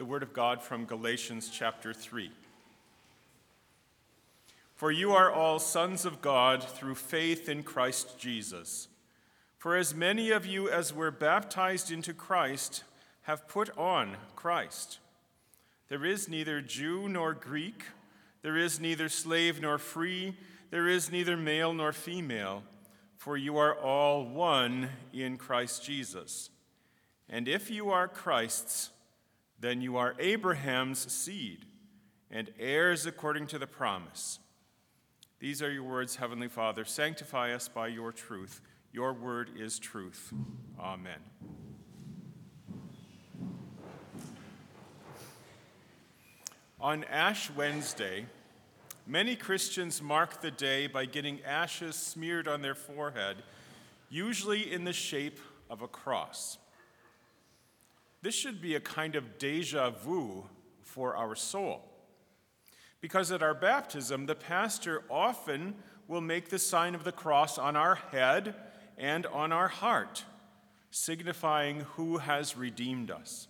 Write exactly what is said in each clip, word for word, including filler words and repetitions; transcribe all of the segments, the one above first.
word of God from Galatians chapter three. For you are all sons of God through faith in Christ Jesus. For as many of you as were baptized into Christ have put on Christ. There is neither Jew nor Greek, there is neither slave nor free, there is neither male nor female, for you are all one in Christ Jesus. And if you are Christ's, then you are Abraham's seed and heirs according to the promise. These are your words, Heavenly Father. Sanctify us by your truth. Your word is truth. Amen. On Ash Wednesday, many Christians mark the day by getting ashes smeared on their forehead, usually in the shape of a cross. This should be a kind of déjà vu for our soul, because at our baptism, the pastor often will make the sign of the cross on our head and on our heart, signifying who has redeemed us.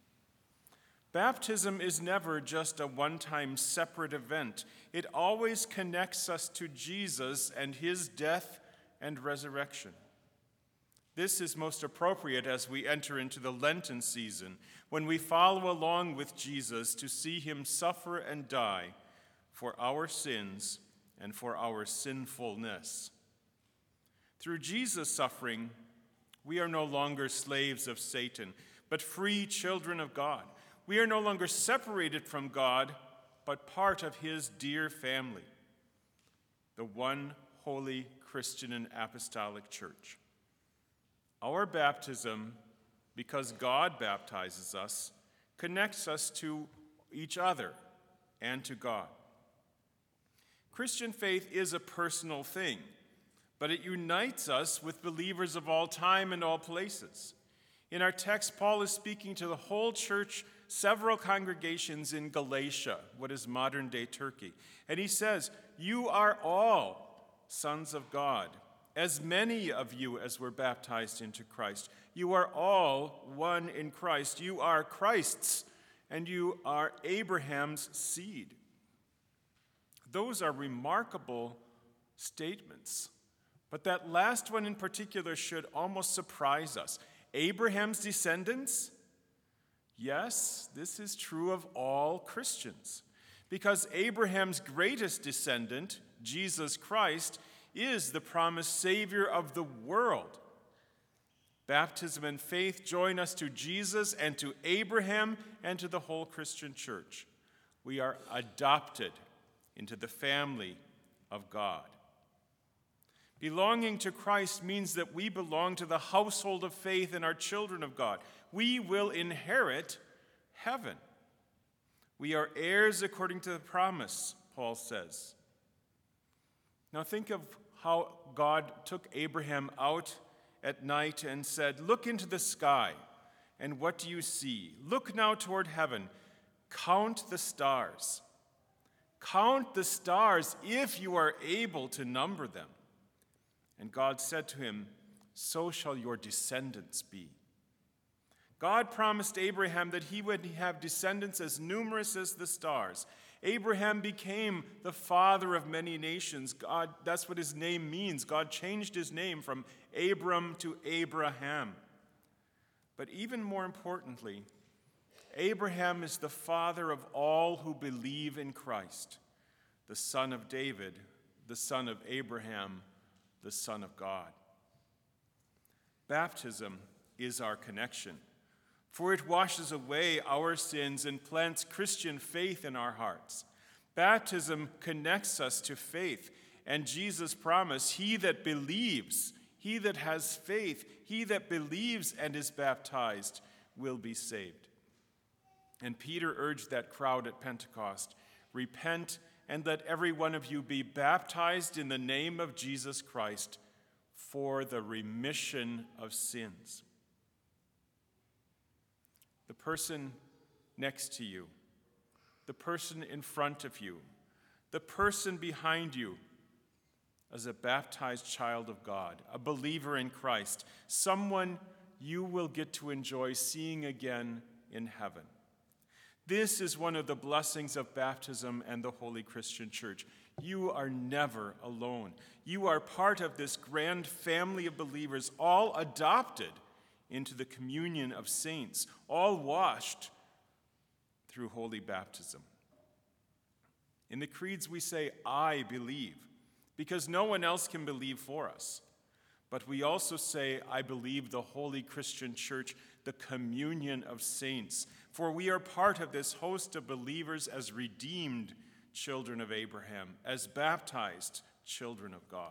Baptism is never just a one-time separate event. It always connects us to Jesus and his death and resurrection. This is most appropriate as we enter into the Lenten season, when we follow along with Jesus to see him suffer and die for our sins and for our sinfulness. Through Jesus' suffering, we are no longer slaves of Satan, but free children of God. We are no longer separated from God, but part of his dear family, the one holy Christian and apostolic church. Our baptism, because God baptizes us, connects us to each other and to God. Christian faith is a personal thing, but it unites us with believers of all time and all places. In our text, Paul is speaking to the whole church, several congregations in Galatia, what is modern-day Turkey. And he says, you are all sons of God, as many of you as were baptized into Christ. You are all one in Christ. You are Christ's, and you are Abraham's seed. Those are remarkable statements. But that last one in particular should almost surprise us. Abraham's descendants? Yes, this is true of all Christians, because Abraham's greatest descendant, Jesus Christ, is the promised Savior of the world. Baptism and faith join us to Jesus and to Abraham and to the whole Christian church. We are adopted into the family of God. Belonging to Christ means that we belong to the household of faith and are children of God. We will inherit heaven. We are heirs according to the promise, Paul says. Now think of how God took Abraham out at night and said, look into the sky, and what do you see? Look now toward heaven. Count the stars. Count the stars if you are able to number them. And God said to him, so shall your descendants be. God promised Abraham that he would have descendants as numerous as the stars. Abraham became the father of many nations. God, that's what his name means. God changed his name from Abram to Abraham. But even more importantly, Abraham is the father of all who believe in Christ, the son of David, the son of Abraham, the Son of God. Baptism is our connection, for it washes away our sins and plants Christian faith in our hearts. Baptism connects us to faith and Jesus' promise, he that believes, he that has faith, he that believes and is baptized will be saved. And Peter urged that crowd at Pentecost, repent and let every one of you be baptized in the name of Jesus Christ for the remission of sins. The person next to you, the person in front of you, the person behind you, as a baptized child of God, a believer in Christ, someone you will get to enjoy seeing again in heaven. This is one of the blessings of baptism and the Holy Christian Church. You are never alone. You are part of this grand family of believers, all adopted into the communion of saints, all washed through holy baptism. In the creeds we say, I believe, because no one else can believe for us. But we also say, I believe the Holy Christian Church, the communion of saints, for we are part of this host of believers as redeemed children of Abraham, as baptized children of God.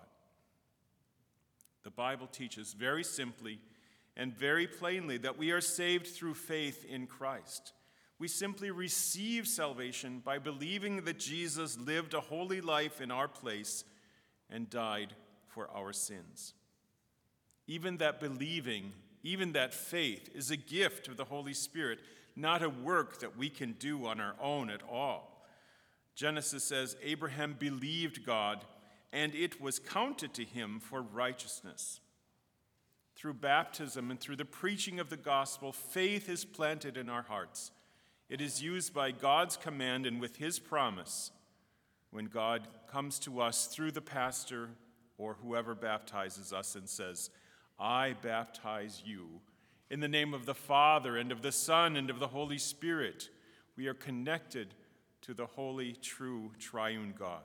The Bible teaches very simply and very plainly that we are saved through faith in Christ. We simply receive salvation by believing that Jesus lived a holy life in our place and died for our sins. Even that believing, even that faith is a gift of the Holy Spirit, not a work that we can do on our own at all. Genesis says, Abraham believed God, and it was counted to him for righteousness. Through baptism and through the preaching of the gospel, faith is planted in our hearts. It is used by God's command and with his promise when God comes to us through the pastor or whoever baptizes us and says, I baptize you in the name of the Father and of the Son and of the Holy Spirit. We are connected to the holy, true, triune God.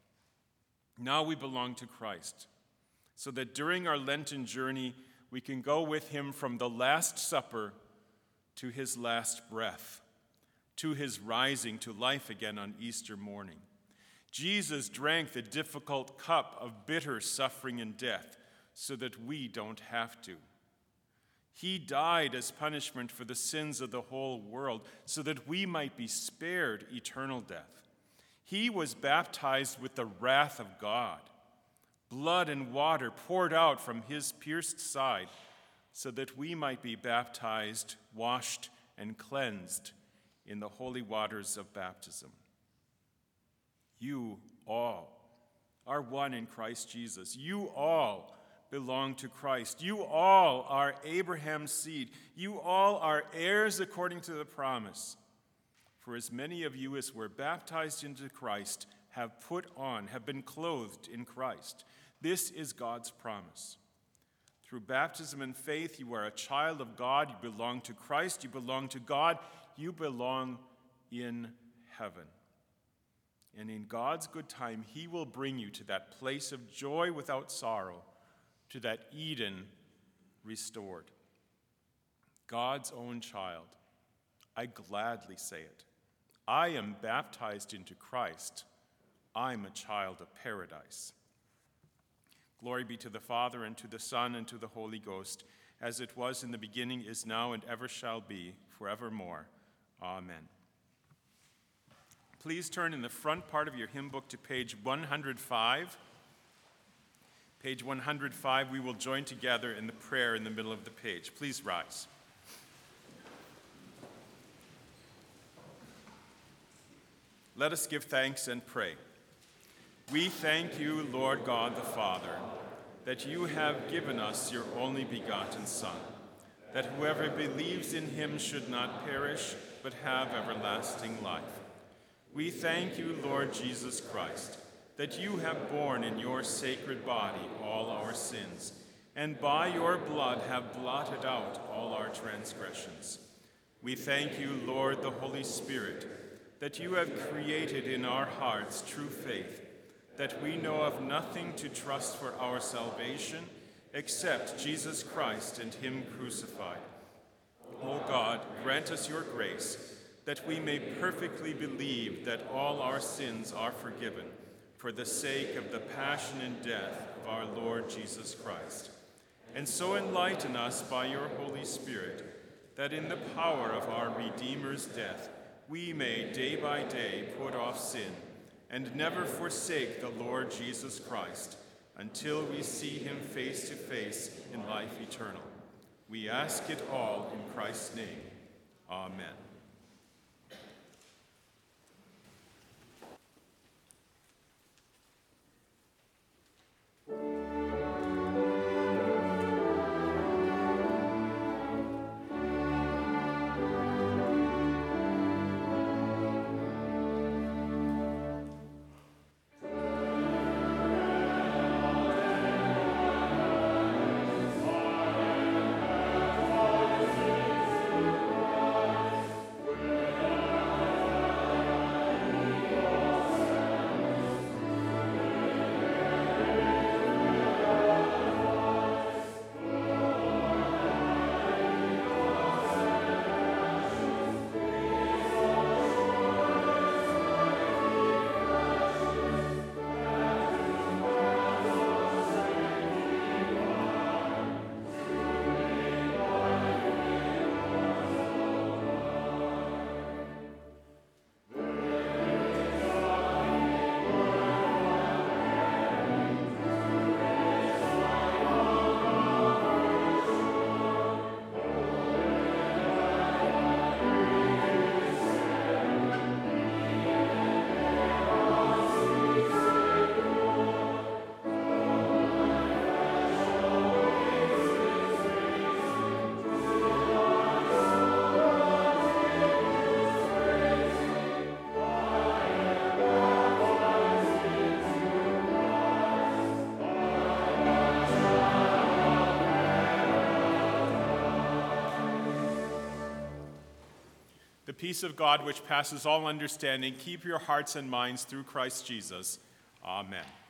Now we belong to Christ, so that during our Lenten journey, we can go with him from the Last Supper to his last breath, to his rising to life again on Easter morning. Jesus drank the difficult cup of bitter suffering and death so that we don't have to. He died as punishment for the sins of the whole world so that we might be spared eternal death. He was baptized with the wrath of God, blood and water poured out from his pierced side so that we might be baptized, washed, and cleansed in the holy waters of baptism. You all are one in Christ Jesus. You all belong to Christ. You all are Abraham's seed. You all are heirs according to the promise. For as many of you as were baptized into Christ have put on, have been clothed in Christ. This is God's promise. Through baptism and faith, you are a child of God. You belong to Christ. You belong to God. You belong in heaven. And in God's good time, he will bring you to that place of joy without sorrow, to that Eden restored. God's own child, I gladly say it. I am baptized into Christ. I'm a child of paradise. Glory be to the Father, and to the Son, and to the Holy Ghost, as it was in the beginning, is now, and ever shall be, forevermore. Amen. Please turn in the front part of your hymn book to page one hundred five. Page one hundred five, we will join together in the prayer in the middle of the page. Please rise. Let us give thanks and pray. We thank you, Lord God the Father, that you have given us your only begotten Son, that whoever believes in him should not perish, but have everlasting life. We thank you, Lord Jesus Christ, that you have borne in your sacred body all our sins, and by your blood have blotted out all our transgressions. We thank you, Lord, the Holy Spirit, that you have created in our hearts true faith, that we know of nothing to trust for our salvation except Jesus Christ and him crucified. O God, grant us your grace, that we may perfectly believe that all our sins are forgiven, for the sake of the passion and death of our Lord Jesus Christ. And so enlighten us by your Holy Spirit, that in the power of our Redeemer's death, we may day by day put off sin and never forsake the Lord Jesus Christ until we see him face to face in life eternal. We ask it all in Christ's name. Amen. peace of God, which passes all understanding, keep your hearts and minds through Christ Jesus. Amen.